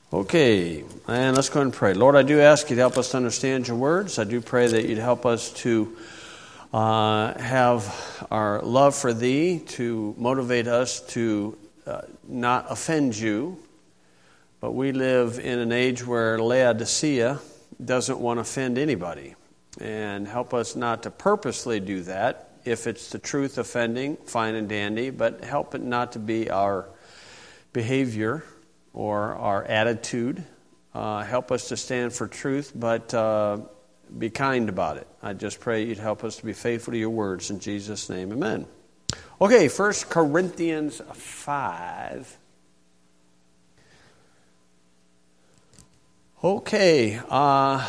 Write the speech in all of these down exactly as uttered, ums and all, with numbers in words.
Okay, and let's go ahead and pray. Lord, I do ask you to help us to understand your words. I do pray that you'd help us to uh, have our love for thee, to motivate us to uh, not offend you. But we live in an age where Laodicea doesn't want to offend anybody. And help us not to purposely do that. If it's the truth offending, fine and dandy, but help it not to be our behavior or our attitude. Uh, help us to stand for truth, but uh, be kind about it. I just pray you'd help us to be faithful to your words. In Jesus' name, amen. Okay, First Corinthians five. Okay, uh,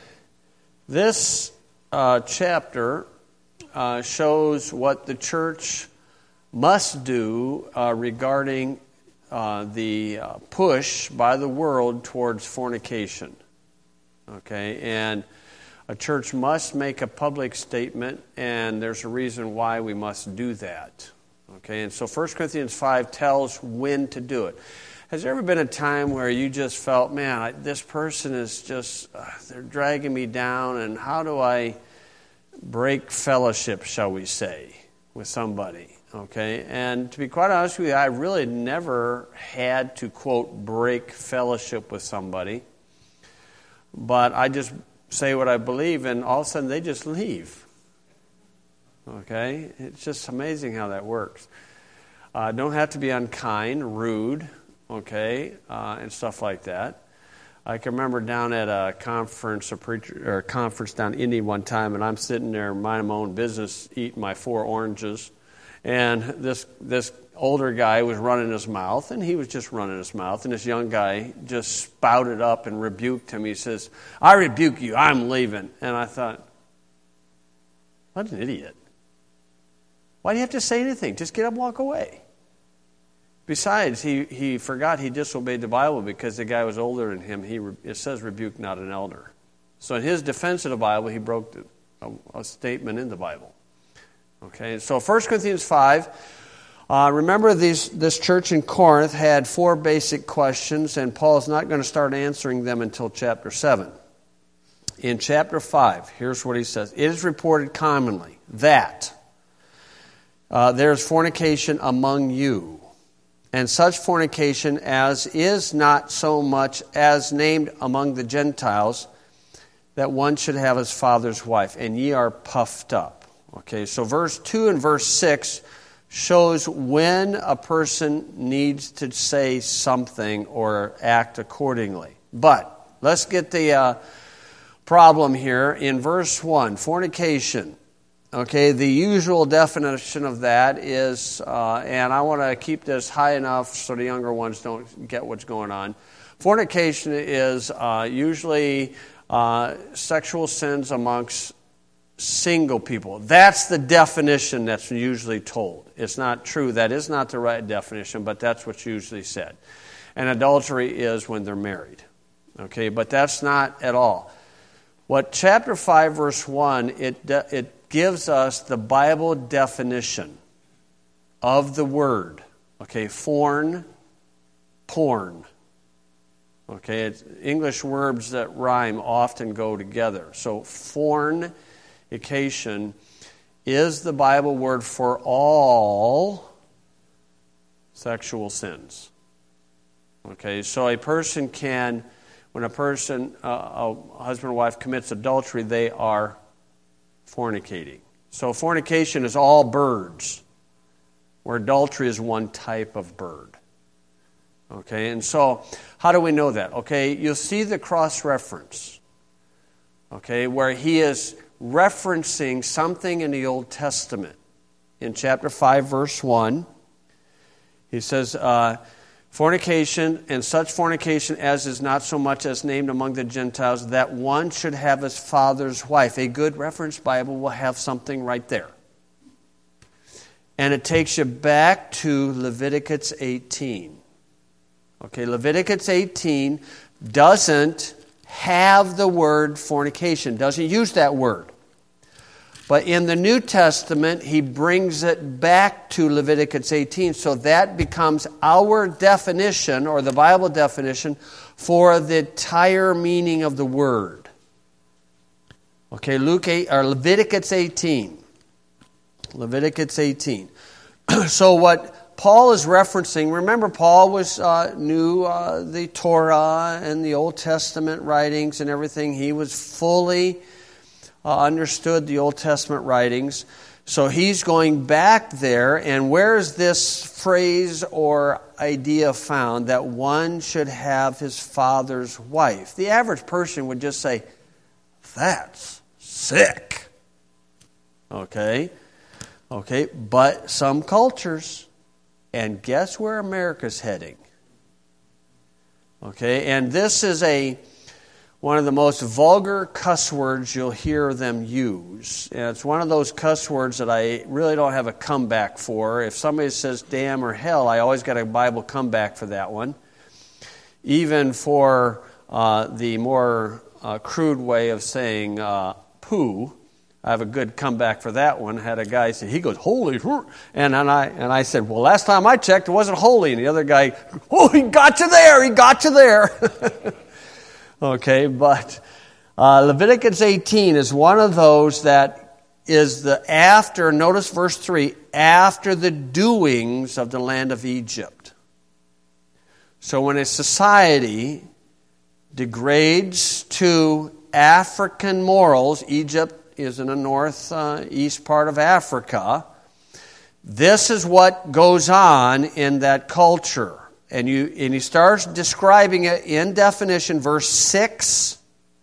this uh, chapter uh, shows what the church must do uh, regarding uh, the uh, push by the world towards fornication. Okay, and a church must make a public statement, and there's a reason why we must do that. Okay, and so First Corinthians five tells when to do it. Has there ever been a time where you just felt, man, I, this person is just, uh, they're dragging me down, and how do I break fellowship, shall we say, with somebody? Okay, and to be quite honest with you, I really never had to, quote, break fellowship with somebody. But I just say what I believe, and all of a sudden they just leave. Okay, it's just amazing how that works. Uh, don't have to be unkind, rude, okay, uh, and stuff like that. I can remember down at a conference, a preacher, or a conference down in Indy one time, and I'm sitting there minding my own business, eating my four oranges, and this this older guy was running his mouth, and he was just running his mouth, and this young guy just spouted up and rebuked him. He says, "I rebuke you, I'm leaving." And I thought, what an idiot. Why do you have to say anything? Just get up and walk away. Besides, he, he forgot he disobeyed the Bible because the guy was older than him. He It says rebuke not an elder. So in his defense of the Bible, he broke the, a, a statement in the Bible. Okay, so First Corinthians five, uh, remember these, this church in Corinth had four basic questions, and Paul's not going to start answering them until chapter seven. In chapter five, here's what he says. It is reported commonly that uh, there's fornication among you, and such fornication as is not so much as named among the Gentiles, that one should have his father's wife, and ye are puffed up. Okay, so verse two and verse six shows when a person needs to say something or act accordingly. But let's get the uh, problem here in verse one, fornication. Okay, the usual definition of that is, uh, and I want to keep this high enough so the younger ones don't get what's going on. Fornication is uh, usually uh, sexual sins amongst single people. That's the definition that's usually told. It's not true. That is not the right definition, but that's what's usually said. And adultery is when they're married. Okay, but that's not at all. What chapter five, verse one, it it gives us the Bible definition of the word. Okay, forn, porn. Okay, it's English words that rhyme often go together. So fornication is the Bible word for all sexual sins. Okay, so a person can, when a person, uh, a husband or wife commits adultery, they are fornicating. So fornication is all birds, where adultery is one type of bird. Okay, and so how do we know that? Okay, you'll see the cross-reference, okay, where he is referencing something in the Old Testament. In chapter five, verse one, he says, uh, fornication, and such fornication as is not so much as named among the Gentiles, that one should have his father's wife. A good reference Bible will have something right there. And it takes you back to Leviticus eighteen. Okay, Leviticus eighteen doesn't have the word fornication, doesn't use that word. But in the New Testament, he brings it back to Leviticus eighteen. So that becomes our definition, or the Bible definition, for the entire meaning of the word. Okay, Luke eight, or Leviticus eighteen. Leviticus eighteen. So what Paul is referencing, remember Paul was uh, knew uh, the Torah and the Old Testament writings and everything. He was fully uh, understood the Old Testament writings. So he's going back there, and where is this phrase or idea found that one should have his father's wife? The average person would just say, that's sick. Okay? Okay, but some cultures, and guess where America's heading? Okay, and this is a one of the most vulgar cuss words you'll hear them use. And it's one of those cuss words that I really don't have a comeback for. If somebody says damn or hell, I always got a Bible comeback for that one. Even for uh, the more uh, crude way of saying uh, poo, I have a good comeback for that one. I had a guy say, he goes, holy, and then I and I said, well, last time I checked, it wasn't holy. And the other guy, oh, he got you there, he got you there. Okay, but uh, Leviticus eighteen is one of those that is the after, notice verse three, after the doings of the land of Egypt. So when a society degrades to African morals, Egypt is in the north uh, east part of Africa, this is what goes on in that culture. And you and he starts describing it in definition, verse six,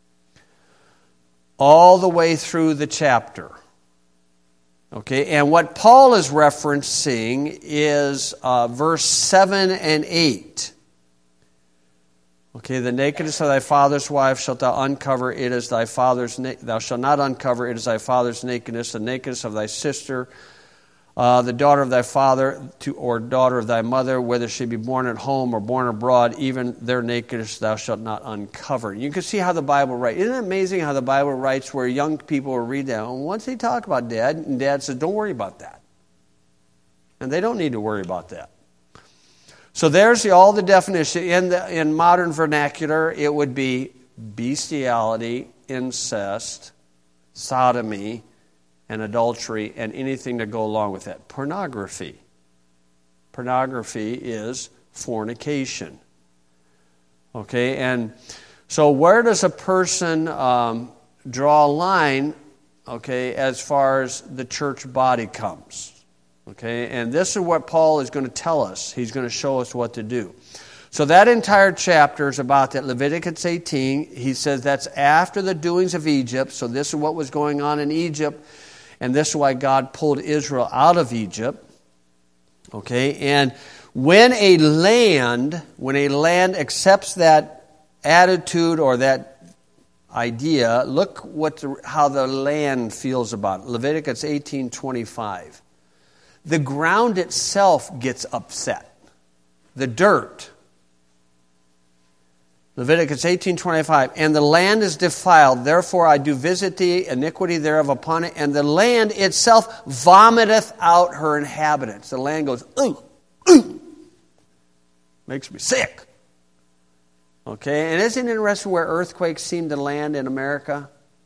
all the way through the chapter. Okay, and what Paul is referencing is uh, verse seven and eight. Okay, the nakedness of thy father's wife shalt thou uncover, it is thy father's na- thou shalt not uncover, it is thy father's nakedness, the nakedness of thy sister, uh, the daughter of thy father, to, or daughter of thy mother, whether she be born at home or born abroad, even their nakedness thou shalt not uncover. You can see how the Bible writes. Isn't it amazing how the Bible writes where young people will read that? And once they talk about dad, and dad says, don't worry about that. And they don't need to worry about that. So there's the, all the definition. In the in modern vernacular, it would be bestiality, incest, sodomy, and adultery, and anything to go along with that. Pornography. Pornography is fornication. Okay, and so where does a person um, draw a line, okay, as far as the church body comes? Okay, and this is what Paul is going to tell us. He's going to show us what to do. So that entire chapter is about that. Leviticus eighteen, he says that's after the doings of Egypt. So this is what was going on in Egypt. And this is why God pulled Israel out of Egypt. Okay, and when a land, when a land accepts that attitude or that idea, look what the, how the land feels about it. Leviticus eighteen twenty-five. The ground itself gets upset. The dirt. Leviticus eighteen twenty-five. And the land is defiled, therefore I do visit the iniquity thereof upon it, and the land itself vomiteth out her inhabitants. The land goes, ooh, ooh. Makes me sick. Okay, and isn't it interesting where earthquakes seem to land in America?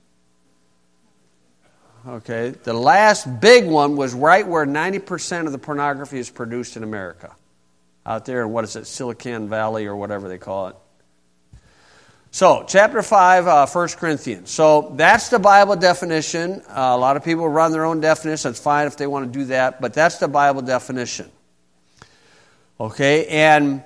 Okay, the last big one was right where ninety percent of the pornography is produced in America. Out there in, what is it, Silicon Valley or whatever they call it. So, chapter five, uh, First Corinthians. So, that's the Bible definition. Uh, a lot of people run their own definition. That's fine if they want to do that, but that's the Bible definition. Okay, and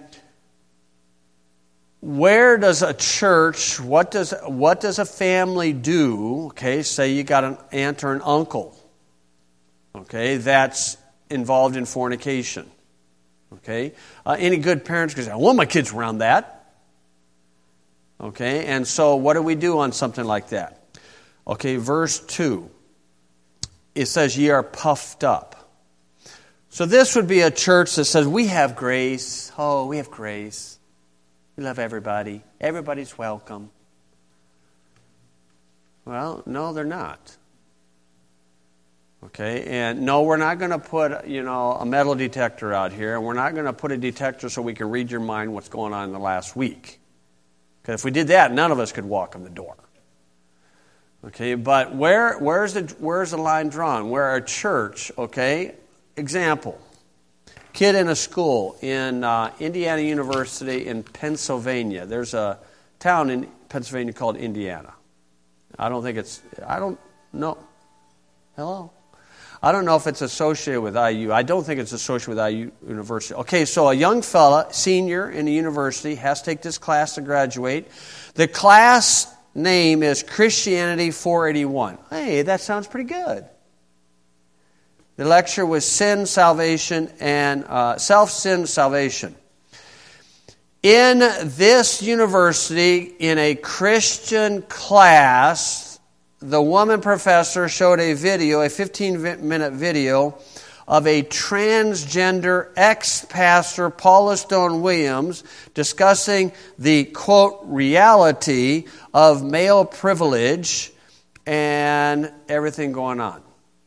where does a church, what does what does a family do? Okay, say you got an aunt or an uncle, okay, that's involved in fornication. Okay, uh, any good parents can say, I want my kids around that. Okay, and so what do we do on something like that? Okay, verse two, it says, ye are puffed up. So this would be a church that says, we have grace. Oh, we have grace. We love everybody. Everybody's welcome. Well, no, they're not. Okay, and no, we're not going to put, you know, a metal detector out here, and we're not going to put a detector so we can read your mind what's going on in the last week. Because if we did that, none of us could walk in the door. Okay, but where where's the where's the line drawn? Where a church, okay, example, kid in a school in uh, Indiana University in Pennsylvania. There's a town in Pennsylvania called Indiana. I don't think it's, I don't know. Hello? I don't know if it's associated with I U. I don't think it's associated with I U University. Okay, so a young fella, senior in the university, has to take this class to graduate. The class name is Christianity four eighty-one. Hey, that sounds pretty good. The lecture was Sin, Salvation, and uh, Self-Sin, Salvation. In this university, in a Christian class, the woman professor showed a video, a fifteen-minute video, of a transgender ex-pastor, Paula Stone Williams, discussing the, quote, reality of male privilege and everything going on.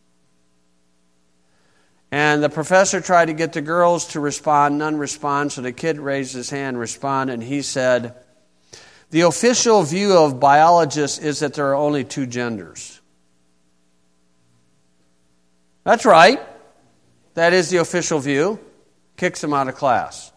And the professor tried to get the girls to respond. None respond, so the kid raised his hand, responded, and he said, the official view of biologists is that there are only two genders. That's right. That is the official view. Kicks him out of class.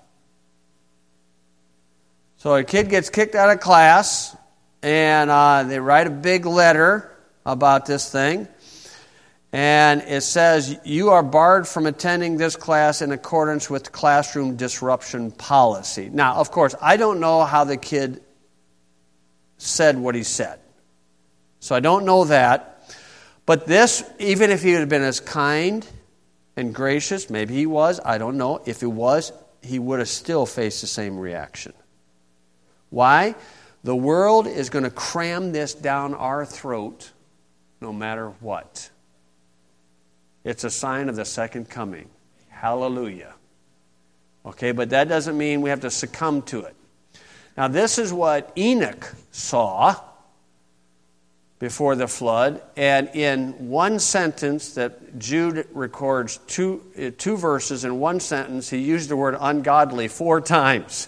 So a kid gets kicked out of class, and uh, they write a big letter about this thing. And it says, you are barred from attending this class in accordance with classroom disruption policy. Now, of course, I don't know how the kid said what he said. So I don't know that. But this, even if he had been as kind and gracious, maybe he was, I don't know. If he was, he would have still faced the same reaction. Why? The world is going to cram this down our throat no matter what. It's a sign of the second coming. Hallelujah. Okay, but that doesn't mean we have to succumb to it. Now, this is what Enoch saw before the flood, and in one sentence that Jude records, two, two verses in one sentence, he used the word ungodly four times.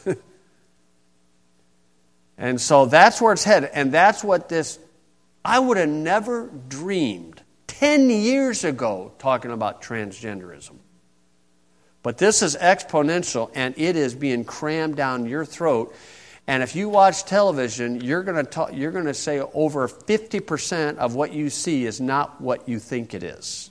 And so that's where it's headed, and that's what this, I would have never dreamed ten years ago talking about transgenderism. But this is exponential, and it is being crammed down your throat. And if you watch television, you're going to talk, you're going to say over fifty percent of what you see is not what you think it is.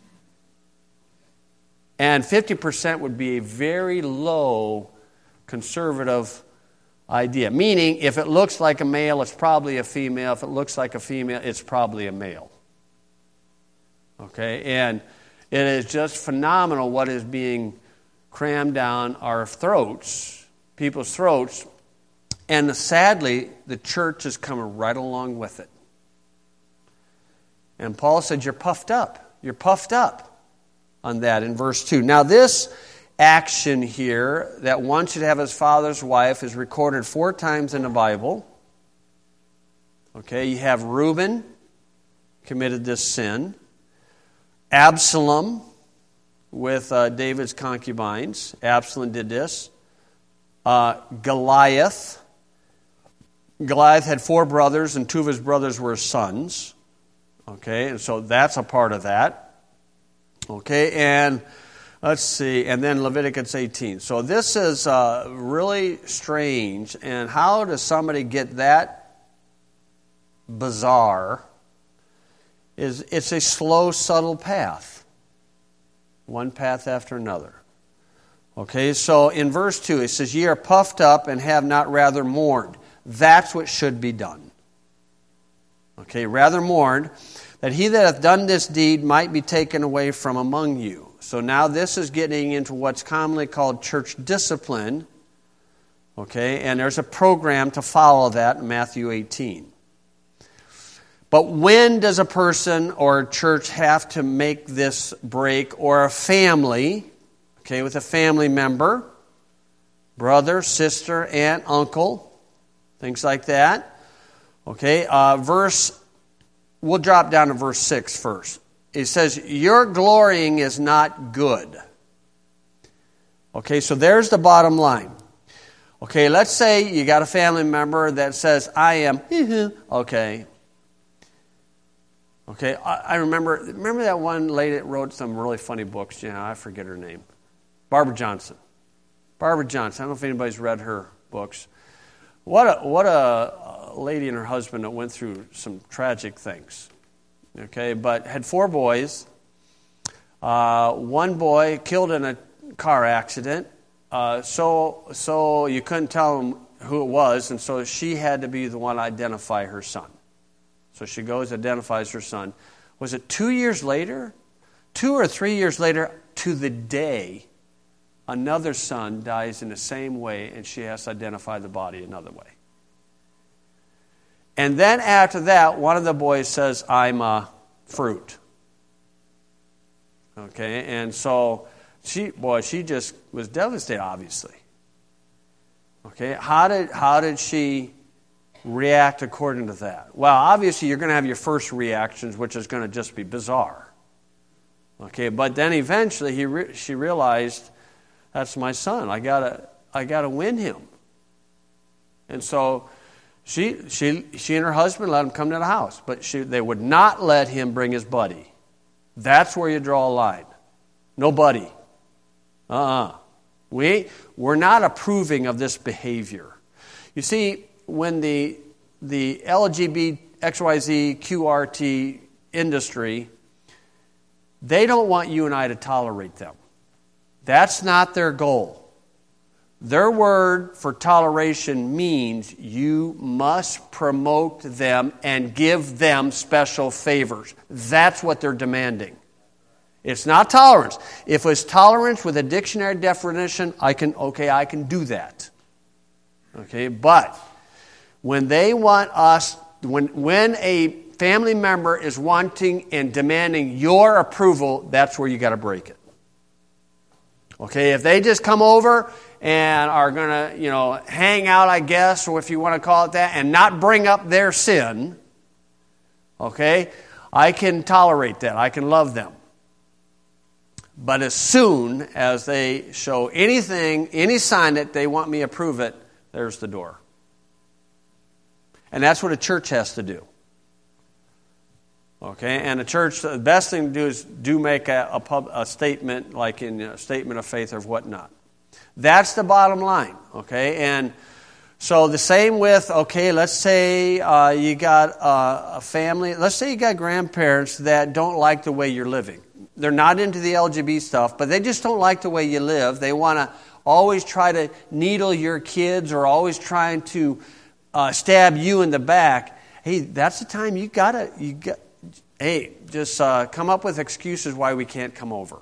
And fifty percent would be a very low conservative idea. Meaning, if it looks like a male, it's probably a female. If it looks like a female, it's probably a male. Okay? And it is just phenomenal what is being crammed down our throats, people's throats. And sadly, the church is coming right along with it. And Paul said, you're puffed up. You're puffed up on that in verse two. Now this action here, that one should have his father's wife, is recorded four times in the Bible. Okay, you have Reuben committed this sin. Absalom with uh, David's concubines. Absalom did this. Uh, Goliath. Goliath had four brothers, and two of his brothers were sons. Okay, and so that's a part of that. Okay, and let's see, and then Leviticus eighteen. So this is uh, really strange, and how does somebody get that bizarre? Is it's a slow, subtle path. One path after another. Okay, so in verse two, it says, ye are puffed up and have not rather mourned. That's what should be done. Okay, rather mourned, that he that hath done this deed might be taken away from among you. So now this is getting into what's commonly called church discipline. Okay, and there's a program to follow that in Matthew eighteen. But when does a person or a church have to make this break, or a family, okay, with a family member, brother, sister, aunt, uncle, things like that? Okay, uh, verse, we'll drop down to verse six first. he says, your glorying is not good. Okay, so there's the bottom line. Okay, let's say you got a family member that says, I am, okay. Okay, I, I remember, remember that one lady that wrote some really funny books, you know, I forget her name. Barbara Johnson. Barbara Johnson, I don't know if anybody's read her books. What a, what a lady and her husband that went through some tragic things. Okay, but had four boys. Uh, one boy killed in a car accident. Uh, so so you couldn't tell him who it was, and so she had to be the one to identify her son. So she goes, identifies her son. Was it two years later? Two or three years later, to the day, another son dies in the same way, and she has to identify the body another way. And then after that, one of the boys says, I'm a fruit. Okay, and so she, boy, she just was devastated, obviously. Okay, how did how did she react according to that? Well, obviously you're going to have your first reactions, which is going to just be bizarre. Okay, but then eventually he re- she realized, that's my son. I gotta I gotta win him. And so she she she and her husband let him come to the house, but she they would not let him bring his buddy. That's where you draw a line. No buddy. Uh-uh. We we're not approving of this behavior. You see, when the the L G B T X Y Z Q R T industry, they don't want you and I to tolerate them. That's not their goal. Their word for toleration means you must promote them and give them special favors. That's what they're demanding. It's not tolerance. If it's tolerance with a dictionary definition, I can, okay, I can do that. Okay, but when they want us, when, when a family member is wanting and demanding your approval, that's where you got to break it. Okay, if they just come over and are going to, you know, hang out, I guess, or if you want to call it that, and not bring up their sin, okay, I can tolerate that. I can love them. But as soon as they show anything, any sign that they want me to approve it, there's the door. And that's what a church has to do. Okay, and a church, the best thing to do is do make a, a, pub, a statement, like in a statement of faith or whatnot. That's the bottom line, okay? And so the same with, okay, let's say uh, you got a, a family, let's say you got grandparents that don't like the way you're living. They're not into the L G B T stuff, but they just don't like the way you live. They want to always try to needle your kids or always trying to uh, stab you in the back. Hey, that's the time you gotta, you got. Hey, just uh, come up with excuses why we can't come over.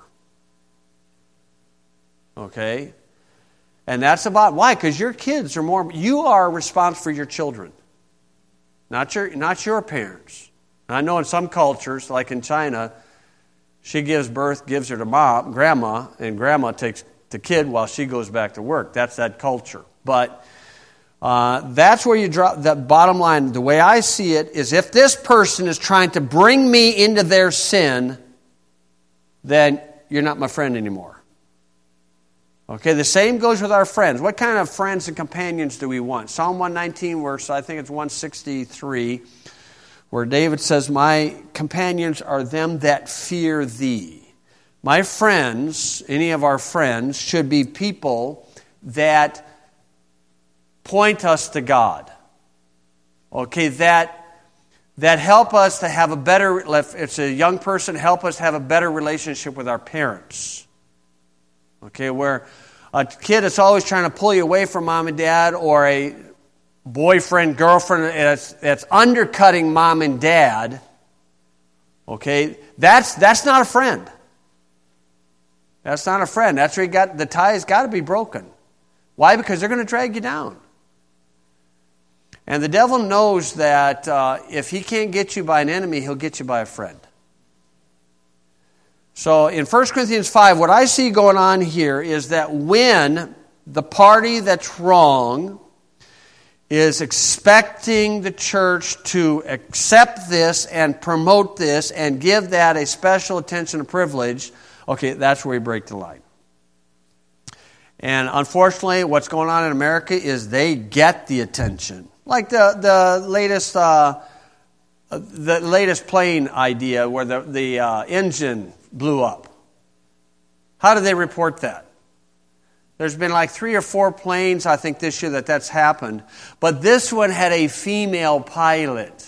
Okay? And that's about why, because your kids are more, you are responsible for your children, not your not your parents. And I know in some cultures, like in China, she gives birth, gives her to mom, grandma, and grandma takes the kid while she goes back to work. That's that culture. But uh, that's where you drop that bottom line. The way I see it is, if this person is trying to bring me into their sin, then you're not my friend anymore. Okay, the same goes with our friends. What kind of friends and companions do we want? Psalm one nineteen, verse, I think it's one sixty-three, where David says, my companions are them that fear thee. My friends, any of our friends, should be people that point us to God. Okay, that that help us to have a better, if it's a young person, help us have a better relationship with our parents. Okay, where a kid that's always trying to pull you away from mom and dad, or a boyfriend, girlfriend that's, that's undercutting mom and dad, okay, that's that's not a friend. That's not a friend. That's where you got, the tie's got to be broken. Why? Because they're going to drag you down. And the devil knows that uh, if he can't get you by an enemy, he'll get you by a friend. So in First Corinthians five, what I see going on here is that when the party that's wrong is expecting the church to accept this and promote this and give that a special attention and privilege, okay, that's where we break the line. And unfortunately, what's going on in America is they get the attention. Like the the latest uh, the latest plane idea where the the uh, engine blew up. How did they report that? There's been like three or four planes, I think, this year that that's happened. But this one had a female pilot.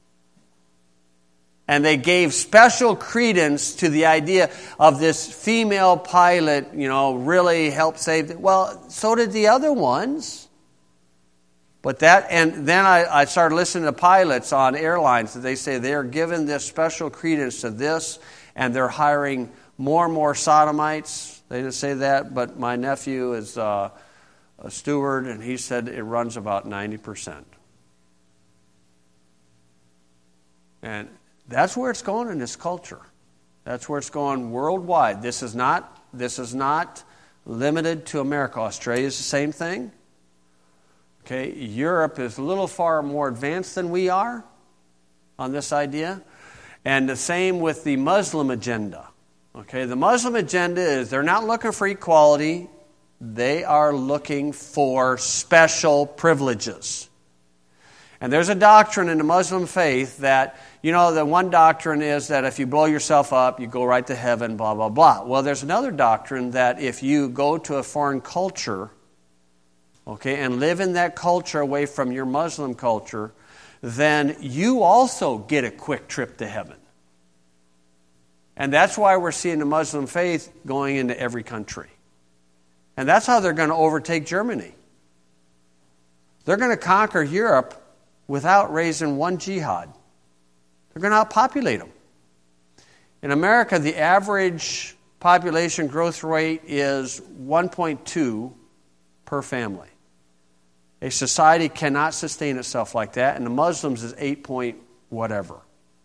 And they gave special credence to the idea of this female pilot, you know, really helped save it. Well, so did the other ones. But that, and then I, I started listening to pilots on airlines that they say they're giving this special credence to this, and they're hiring more and more sodomites. They didn't say that, but my nephew is uh, a steward, and he said it runs about ninety percent. And that's where it's going in this culture. That's where it's going worldwide. This is not, this is not limited to America. Australia is the same thing. Okay, Europe is a little far more advanced than we are on this idea. And the same with the Muslim agenda. Okay, the Muslim agenda is they're not looking for equality. They are looking for special privileges. And there's a doctrine in the Muslim faith that, you know, the one doctrine is that if you blow yourself up, you go right to heaven, blah, blah, blah. Well, there's another doctrine that if you go to a foreign culture, okay, and live in that culture away from your Muslim culture, then you also get a quick trip to heaven. And that's why we're seeing the Muslim faith going into every country. And that's how they're going to overtake Germany. They're going to conquer Europe without raising one jihad. They're going to outpopulate them. In America, the average population growth rate is one point two per family. A society cannot sustain itself like that, and the Muslims is eight point whatever.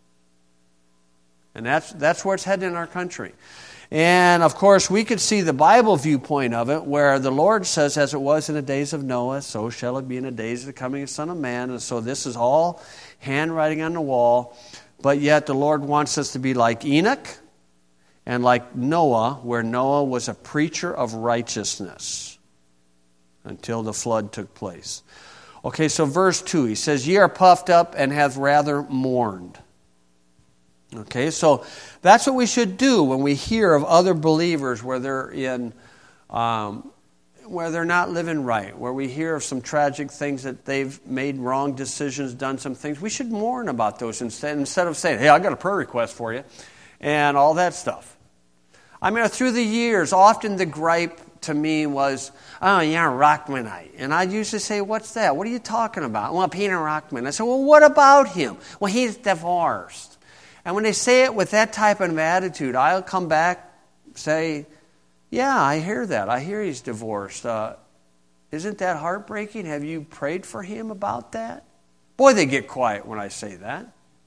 And that's that's where it's headed in our country. And, of course, we could see the Bible viewpoint of it, where the Lord says, as it was in the days of Noah, so shall it be in the days of the coming of the Son of Man. And so this is all handwriting on the wall. But yet the Lord wants us to be like Enoch and like Noah, where Noah was a preacher of righteousness until the flood took place. Okay, so verse two, he says, ye are puffed up and have rather mourned. Okay, so that's what we should do when we hear of other believers where they're in, um, where they're not living right, where we hear of some tragic things that they've made wrong decisions, done some things. We should mourn about those instead, instead of saying, hey, I got a prayer request for you, and all that stuff. I mean, through the years, often the gripe to me was, oh, you're a Rockmanite. And I'd usually say, what's that? What are you talking about? Well, Peter Rockman. I said, well, what about him? Well, he's divorced. And when they say it with that type of attitude, I'll come back and say, yeah, I hear that. I hear he's divorced. Uh, isn't that heartbreaking? Have you prayed for him about that? Boy, they get quiet when I say that.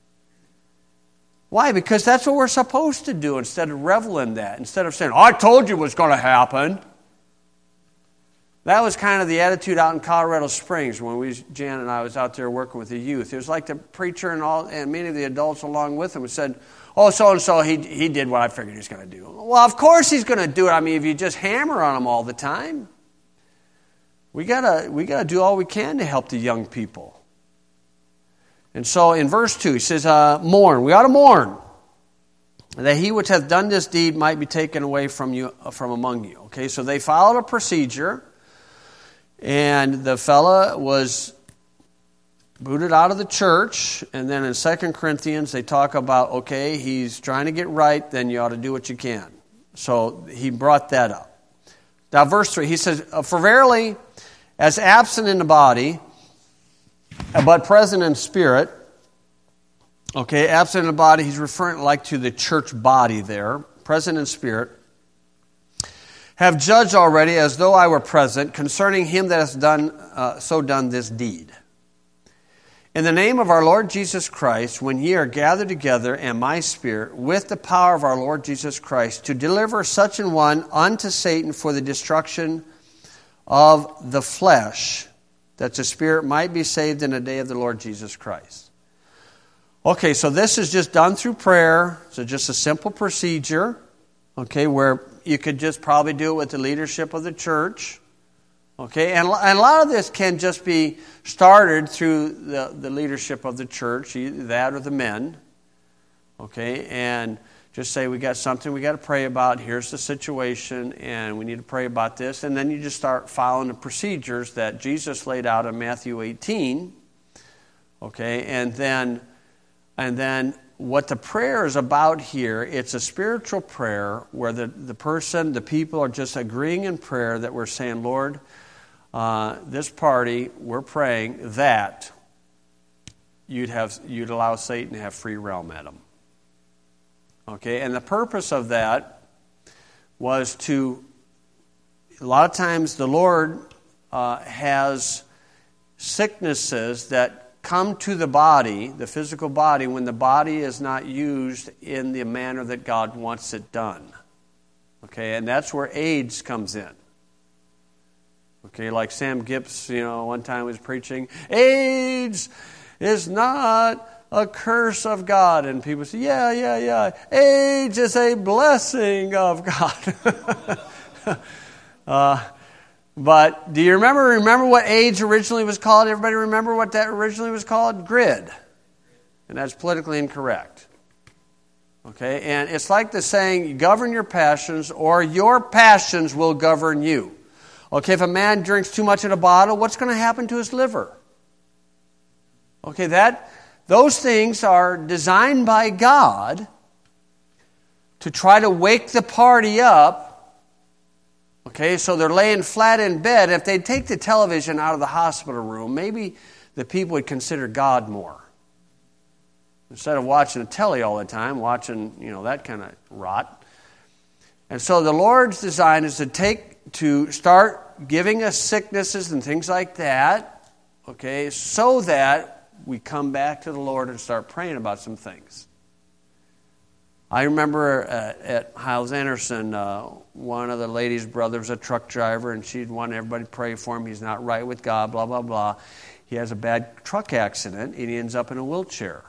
Why? Because that's what we're supposed to do instead of revel in that. Instead of saying, oh, I told you it was going to happen. That was kind of the attitude out in Colorado Springs when we, Jan and I was out there working with the youth. It was like the preacher and all, and many of the adults along with him said, oh, so-and-so, he, he did what I figured he was going to do. Well, of course he's going to do it. I mean, if you just hammer on him all the time. We gotta, we gotta do all we can to help the young people. And so in verse two, he says, uh, mourn. We ought to mourn, that he which hath done this deed might be taken away from you, from among you. Okay, so they followed a procedure. And the fella was booted out of the church. And then in Second Corinthians, they talk about, okay, he's trying to get right, then you ought to do what you can. So he brought that up. Now, verse three, he says, for verily, as absent in the body, but present in spirit. Okay, absent in the body, he's referring like to the church body there. Present in spirit. Have judged already, as though I were present, concerning him that has done uh, so done this deed. In the name of our Lord Jesus Christ, when ye are gathered together, and my spirit, with the power of our Lord Jesus Christ, to deliver such an one unto Satan for the destruction of the flesh, that the spirit might be saved in the day of the Lord Jesus Christ. Okay, so this is just done through prayer. So just a simple procedure, okay, where you could just probably do it with the leadership of the church. Okay, and, and a lot of this can just be started through the, the leadership of the church, either that or the men. Okay, and just say, we got something we got to pray about, here's the situation, and we need to pray about this. And then you just start following the procedures that Jesus laid out in Matthew eighteen. Okay, and then, and then what the prayer is about here, it's a spiritual prayer where the, the person, the people are just agreeing in prayer that we're saying, Lord, uh, this party, we're praying that you'd have you'd allow Satan to have free realm at them. Okay, and the purpose of that was to, a lot of times the Lord uh, has sicknesses that come to the body, the physical body, when the body is not used in the manner that God wants it done. Okay, and that's where AIDS comes in. Okay, like Sam Gibbs, you know, one time was preaching, AIDS is not a curse of God. And people say, yeah, yeah, yeah. AIDS is a blessing of God. uh, but do you remember remember what AIDS originally was called? Everybody remember what that originally was called? GRID. And that's politically incorrect. Okay, and it's like the saying, govern your passions or your passions will govern you. Okay, if a man drinks too much in a bottle, what's going to happen to his liver? Okay, that those things are designed by God to try to wake the party up. Okay, so they're laying flat in bed. If they'd take the television out of the hospital room, maybe the people would consider God more. Instead of watching the telly all the time, watching, you know, that kind of rot. And so the Lord's design is to take, to start giving us sicknesses and things like that, okay, so that we come back to the Lord and start praying about some things. I remember uh, at Hiles Anderson, uh, one of the ladies' brother was a truck driver, and she'd want everybody to pray for him. He's not right with God, blah, blah, blah. He has a bad truck accident, and he ends up in a wheelchair.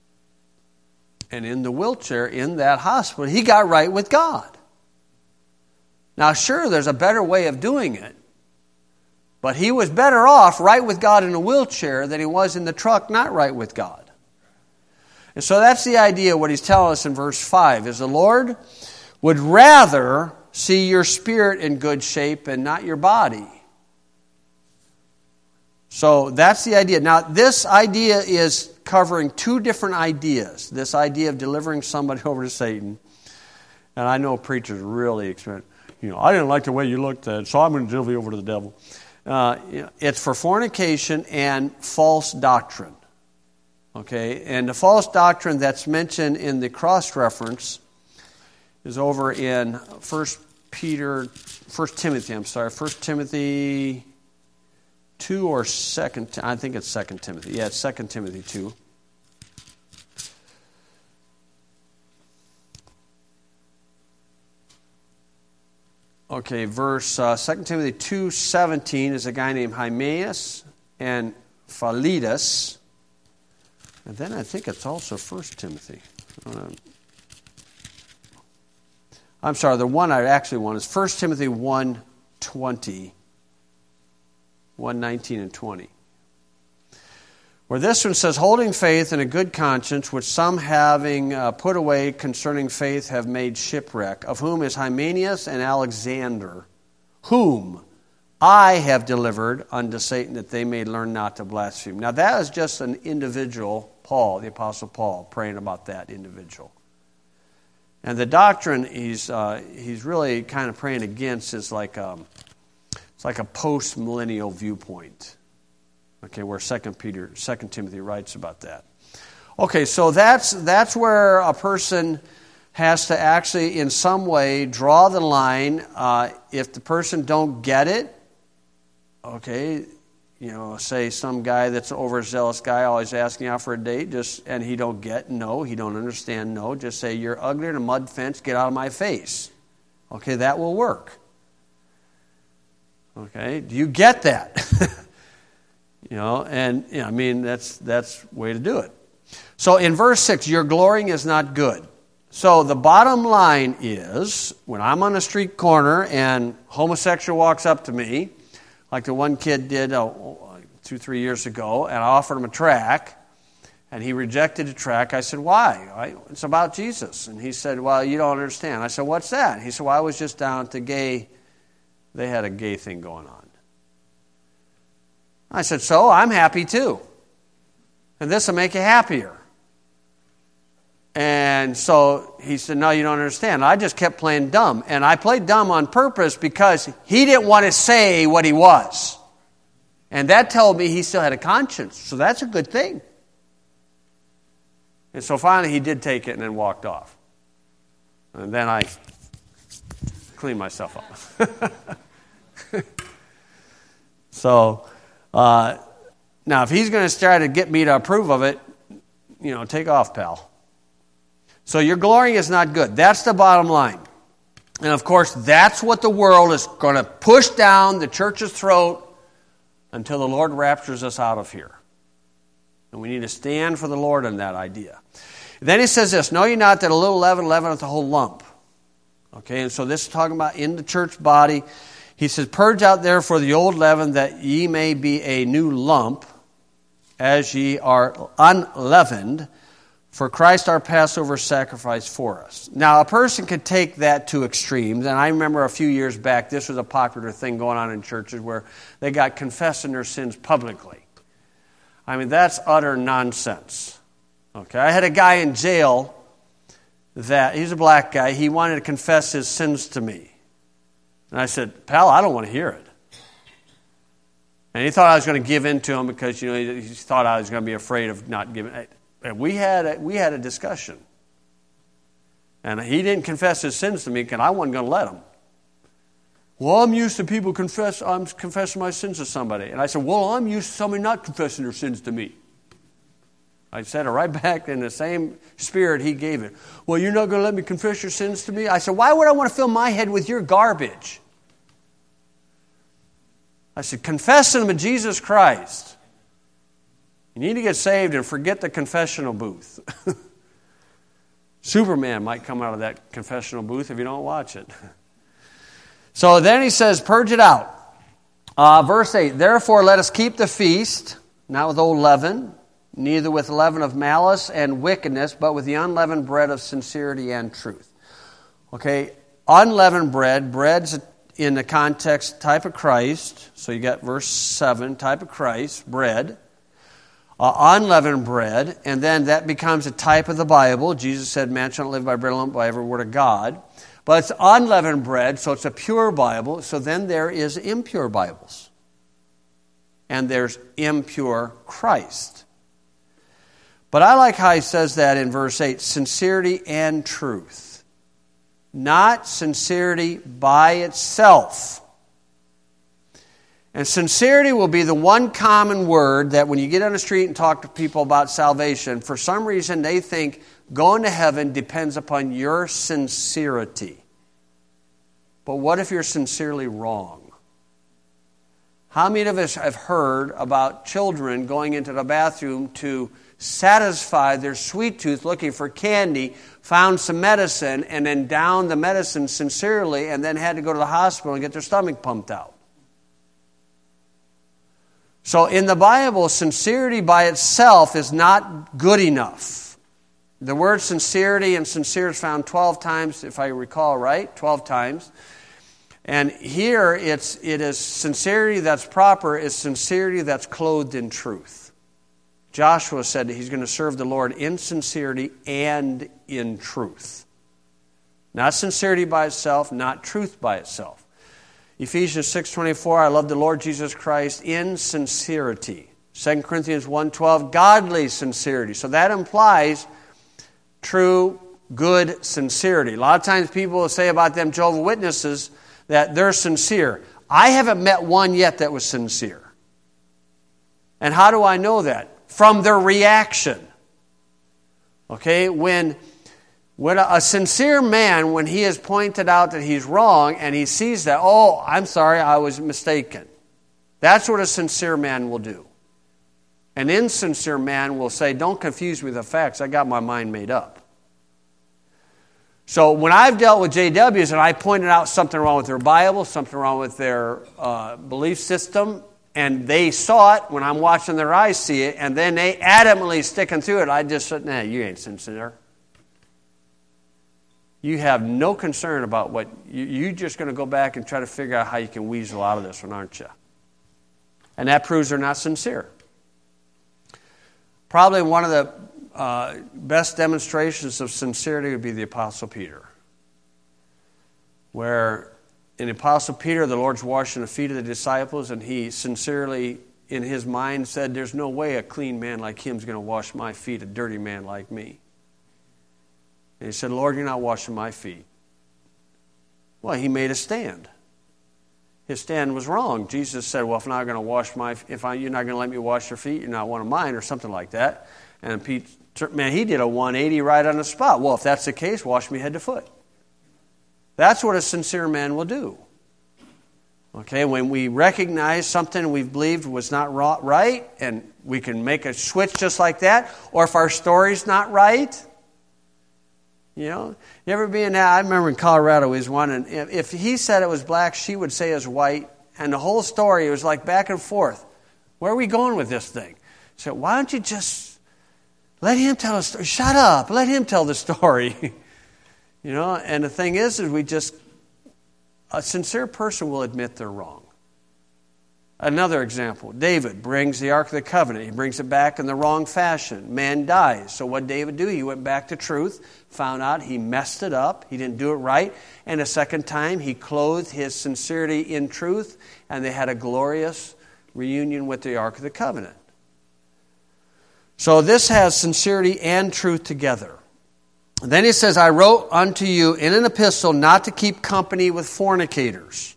And in the wheelchair, in that hospital, he got right with God. Now, sure, there's a better way of doing it. But he was better off right with God in a wheelchair than he was in the truck not right with God. And so that's the idea, what he's telling us in verse five, is the Lord would rather see your spirit in good shape and not your body. So that's the idea. Now, this idea is covering two different ideas. This idea of delivering somebody over to Satan. And I know preachers really experience, you know, I didn't like the way you looked at it, so I'm going to deliver you over to the devil. Uh, it's for fornication and false doctrine. Okay, and the false doctrine that's mentioned in the cross-reference is over in First Peter, First Timothy. I'm sorry, First Timothy two or Second. I think it's Second Timothy. Yeah, it's Second Timothy two. Okay, verse uh, Second Timothy two seventeen is a guy named Hymenaeus and Philetus. And then I think it's also First Timothy. Uh, I'm sorry, the one I actually want is First Timothy one twenty. one nineteen and twenty. Where this one says, holding faith and a good conscience, which some having uh, put away concerning faith have made shipwreck, of whom is Hymenaeus and Alexander, whom I have delivered unto Satan, that they may learn not to blaspheme. Now that is just an individual, Paul, the Apostle Paul, praying about that individual. And the doctrine he's uh, he's really kind of praying against is like um, it's like a post-millennial viewpoint. Okay, where Second Peter, Second Timothy writes about that. Okay, so that's that's where a person has to actually, in some way, draw the line. Uh, if the person don't get it, okay, you know, say some guy that's an overzealous guy always asking out for a date, just and he don't get no, he don't understand no. Just say, you're uglier than a mud fence. Get out of my face. Okay, that will work. Okay, do you get that? You know, and you know, I mean, that's that's the way to do it. So in verse six, your glorying is not good. So the bottom line is, when I'm on a street corner and homosexual walks up to me, like the one kid did oh, two, three years ago, and I offered him a tract, and he rejected the tract. I said, why? I, it's about Jesus. And he said, well, you don't understand. I said, what's that? He said, well, I was just down at the gay, they had a gay thing going on. I said, so I'm happy too. And this will make you happier. And so he said, no, you don't understand. I just kept playing dumb. And I played dumb on purpose because he didn't want to say what he was. And that told me he still had a conscience. So that's a good thing. And so finally he did take it and then walked off. And then I cleaned myself up. so, uh, now if he's going to try to get me to approve of it, you know, take off, pal. So your glorying is not good. That's the bottom line. And of course, that's what the world is going to push down the church's throat until the Lord raptures us out of here. And we need to stand for the Lord in that idea. Then he says this, know ye not that a little leaven leaveneth the whole lump. Okay, and so this is talking about in the church body. He says, purge out therefore the old leaven, that ye may be a new lump, as ye are unleavened. For Christ our Passover sacrifice for us. Now, a person could take that to extremes, and I remember a few years back, this was a popular thing going on in churches where they got confessing their sins publicly. I mean, that's utter nonsense. Okay, I had a guy in jail that, he's a black guy, he wanted to confess his sins to me. And I said, pal, I don't want to hear it. And he thought I was going to give in to him because, you know, he, he thought I was going to be afraid of not giving it. And we had a, we had a discussion. And he didn't confess his sins to me because I wasn't going to let him. Well, I'm used to people confess, I'm confessing my sins to somebody. And I said, well, I'm used to somebody not confessing their sins to me. I said it right back in the same spirit he gave it. Well, you're not going to let me confess your sins to me? I said, why would I want to fill my head with your garbage? I said, confess in the name of Jesus Christ. You need to get saved and forget the confessional booth. Superman might come out of that confessional booth if you don't watch it. So then he says, purge it out. Uh, verse eight, therefore let us keep the feast, not with old leaven, neither with leaven of malice and wickedness, but with the unleavened bread of sincerity and truth. Okay, unleavened bread, bread's in the context type of Christ. So you got verse seven, type of Christ, bread. Uh, unleavened bread, and then that becomes a type of the Bible. Jesus said, man shall not live by bread alone, but by every word of God. But it's unleavened bread, so it's a pure Bible. So then there is impure Bibles. And there's impure Christ. But I like how he says that in verse eight, sincerity and truth. Not sincerity by itself. And sincerity will be the one common word that when you get on the street and talk to people about salvation, for some reason they think going to heaven depends upon your sincerity. But what if you're sincerely wrong? How many of us have heard about children going into the bathroom to satisfy their sweet tooth looking for candy, found some medicine, and then downed the medicine sincerely and then had to go to the hospital and get their stomach pumped out? So in the Bible, sincerity by itself is not good enough. The word sincerity and sincere is found twelve times, if I recall right, twelve times. And here it's it is sincerity that's proper is sincerity that's clothed in truth. Joshua said that he's going to serve the Lord in sincerity and in truth. Not sincerity by itself, not truth by itself. Ephesians six twenty-four, I love the Lord Jesus Christ in sincerity. Second Corinthians one twelve, godly sincerity. So that implies true, good sincerity. A lot of times people will say about them Jehovah's Witnesses that they're sincere. I haven't met one yet that was sincere. And how do I know that? From their reaction. Okay, when... When a sincere man, when he is pointed out that he's wrong and he sees that, oh, I'm sorry, I was mistaken. That's what a sincere man will do. An insincere man will say, don't confuse me with the facts. I got my mind made up. So when I've dealt with J Ws and I pointed out something wrong with their Bible, something wrong with their uh, belief system, and they saw it when I'm watching their eyes see it, and then they adamantly sticking through it, I just said, nah, you ain't sincere. You have no concern about what, you, you're just going to go back and try to figure out how you can weasel out of this one, aren't you? And that proves they're not sincere. Probably one of the uh, best demonstrations of sincerity would be the Apostle Peter. Where in the Apostle Peter, the Lord's washing the feet of the disciples, and he sincerely, in his mind, said, there's no way a clean man like him is going to wash my feet, a dirty man like me. And he said, Lord, you're not washing my feet. Well, he made a stand. His stand was wrong. Jesus said, well, if I'm not going to wash my, if I, you're not going to let me wash your feet, you're not one of mine, or something like that. And Pete, man, he did a one eighty right on the spot. Well, if that's the case, wash me head to foot. That's what a sincere man will do. Okay, when we recognize something we've believed was not right, and we can make a switch just like that, or if our story's not right. You know, you ever be in that? I remember in Colorado, he was one, and if he said it was black, she would say it was white, and the whole story was like back and forth. Where are we going with this thing? So why don't you just let him tell a story? Shut up, let him tell the story. You know, and the thing is, is we just, a sincere person will admit they're wrong. Another example, David brings the Ark of the Covenant. He brings it back in the wrong fashion. Man dies. So what did David do? He went back to truth, found out he messed it up. He didn't do it right. And a second time, he clothed his sincerity in truth, and they had a glorious reunion with the Ark of the Covenant. So this has sincerity and truth together. And then he says, I wrote unto you in an epistle not to keep company with fornicators.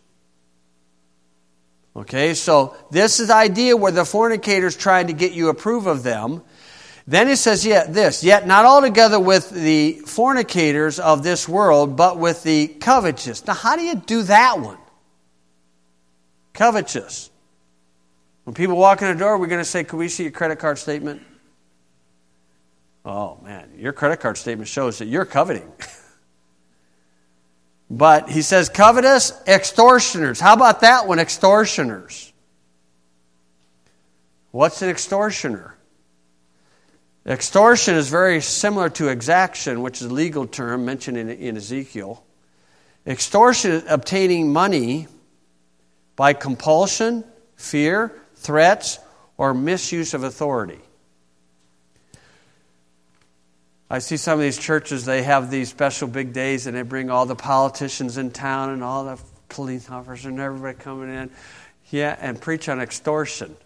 Okay, so this is the idea where the fornicators trying to get you approve of them. Then it says, yeah, this, yet not altogether with the fornicators of this world, but with the covetous. Now, how do you do that one? Covetous. When people walk in the door, we're going to say, can we see your credit card statement? Oh, man, your credit card statement shows that you're coveting. But he says covetous, extortioners. How about that one, extortioners? What's an extortioner? Extortion is very similar to exaction, which is a legal term mentioned in, in Ezekiel. Extortion is obtaining money by compulsion, fear, threats, or misuse of authority. I see some of these churches, they have these special big days and they bring all the politicians in town and all the police officers and everybody coming in, yeah, and preach on extortion.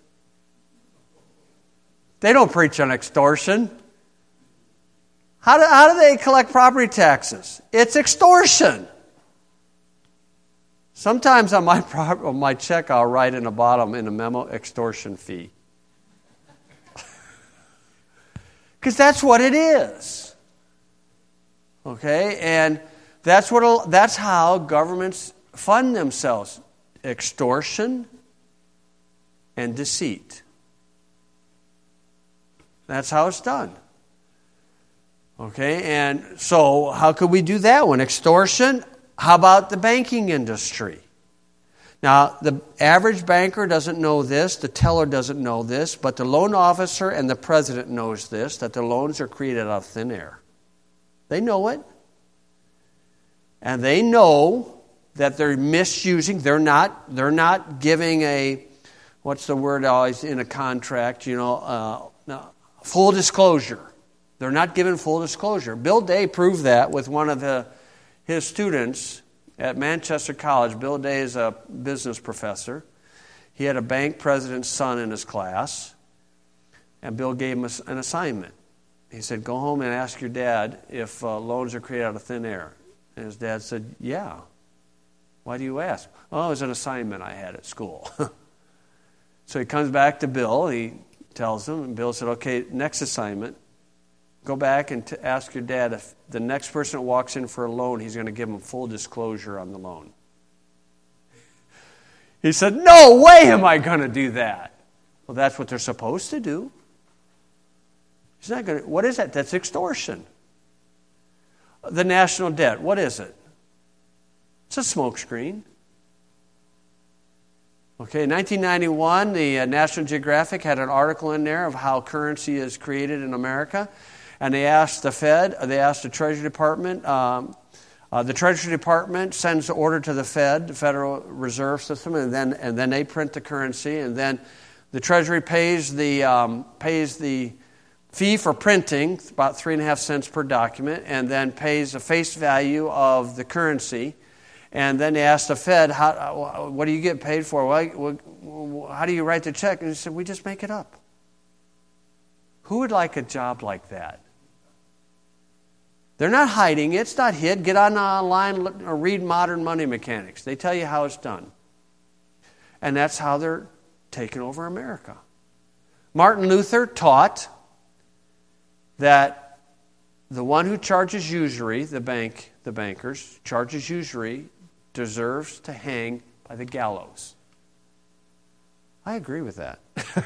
They don't preach on extortion. How do, how do they collect property taxes? It's extortion. Sometimes on my, on my check I'll write in the bottom in the memo, extortion fee. Because that's what it is. Okay? And that's what that's how governments fund themselves. Extortion and deceit. That's how it's done. Okay? And so how could we do that one? Extortion. How about the banking industry? Now, the average banker doesn't know this, the teller doesn't know this, but the loan officer and the president knows this, that the loans are created out of thin air. They know it. And they know that they're misusing, they're not, they're not giving a, what's the word always in a contract, you know, uh, no, full disclosure. They're not giving full disclosure. Bill Day proved that with one of the, his students at Manchester College. Bill Day is a business professor. He had a bank president's son in his class, and Bill gave him an assignment. He said, go home and ask your dad if uh, loans are created out of thin air. And his dad said, yeah. Why do you ask? Oh, it was an assignment I had at school. So he comes back to Bill. He tells him, and Bill said, okay, next assignment. Go back and t- ask your dad if the next person that walks in for a loan, he's going to give him full disclosure on the loan. He said, no way am I going to do that. Well, that's what they're supposed to do. He's not going to. What is that? That's extortion. The national debt, what is it? It's a smokescreen. Okay, in nineteen ninety-one, the uh, National Geographic had an article in there of how currency is created in America. And they asked the Fed, they asked the Treasury Department. Um, uh, the Treasury Department sends the order to the Fed, the Federal Reserve System, and then and then they print the currency. And then the Treasury pays the um, pays the fee for printing, about three and a half cents per document, and then pays the face value of the currency. And then they asked the Fed, how, what do you get paid for? Well, how do you write the check? And he said, we just make it up. Who would like a job like that? They're not hiding it. It's not hid. Get on online or read Modern Money Mechanics. They tell you how it's done. And that's how they're taking over America. Martin Luther taught that the one who charges usury, the bank, the bankers, charges usury, deserves to hang by the gallows. I agree with that.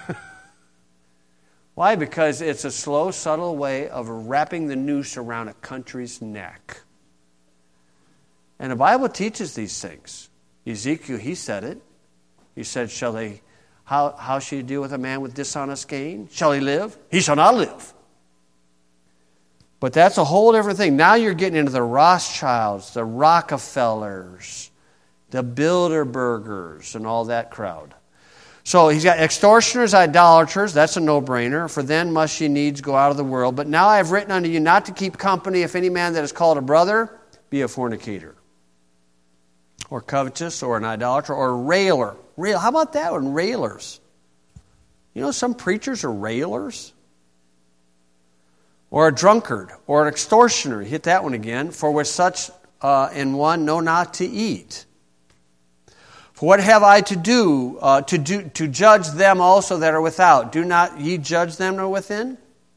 Why? Because it's a slow, subtle way of wrapping the noose around a country's neck. And the Bible teaches these things. Ezekiel, he said it. He said, shall they, how, how shall you deal with a man with dishonest gain? Shall he live? He shall not live. But that's a whole different thing. Now you're getting into the Rothschilds, the Rockefellers, the Bilderbergers, and all that crowd. So he's got extortioners, idolaters. That's a no-brainer. For then must ye needs go out of the world. But now I have written unto you not to keep company if any man that is called a brother be a fornicator, or covetous, or an idolater, or a railer. Rail. How about that one? Railers. You know, some preachers are railers. Or a drunkard, or an extortioner. Hit that one again. For with such uh, in one know not to eat. For what have I to do, uh, to do to judge them also that are without? Do not ye judge them that are within?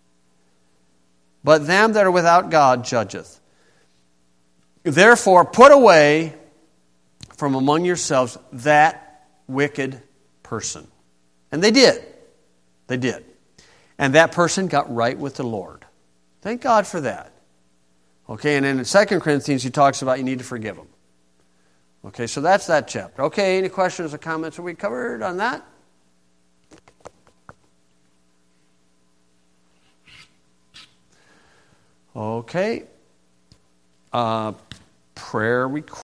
But them that are without God judgeth. Therefore put away from among yourselves that wicked person. And they did. They did. And that person got right with the Lord. Thank God for that. Okay, and then in Second Corinthians he talks about you need to forgive them. Okay, so that's that chapter. Okay, any questions or comments? Are we covered on that? Okay. Uh, prayer request.